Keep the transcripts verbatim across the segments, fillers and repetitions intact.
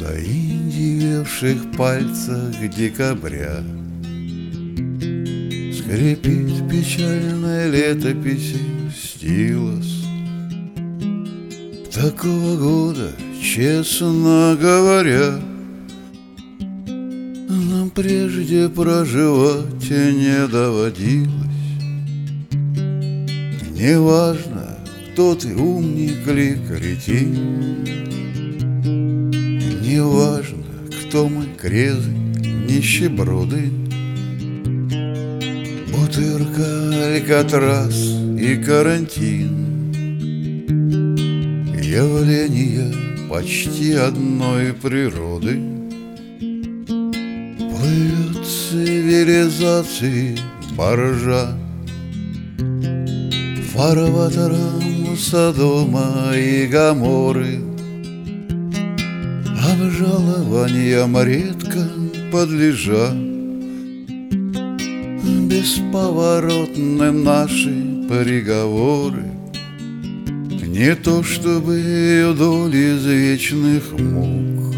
заиндевевших пальцах декабря скрипит печальной летописи стилос. Такого года, честно говоря, нам прежде проживать не доводилось. Неважно, кто ты, умник ли кретин, неважно, кто мы, крезы, нищеброды, бутырка, алькатрас и карантин. Явления почти одной природы. Плывет цивилизации баржа фарватером Содома и Гоморры. Обжалованиям редко подлежа бесповоротны наши приговоры. Не то чтобы вдоль из вечных мук,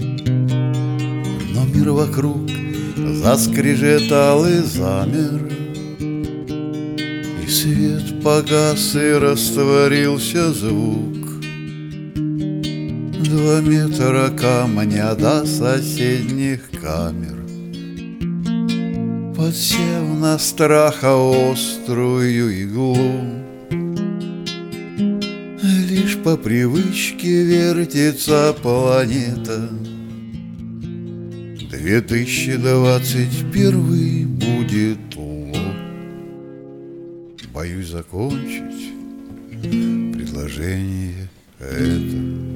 но мир вокруг заскрежетал и замер, и свет погас, и растворился звук. Два метра камня до соседних камер, подсев на страха острую иглу, лишь по привычке вертится планета. Две тысячи двадцать первый будет ло. Боюсь закончить предложение это.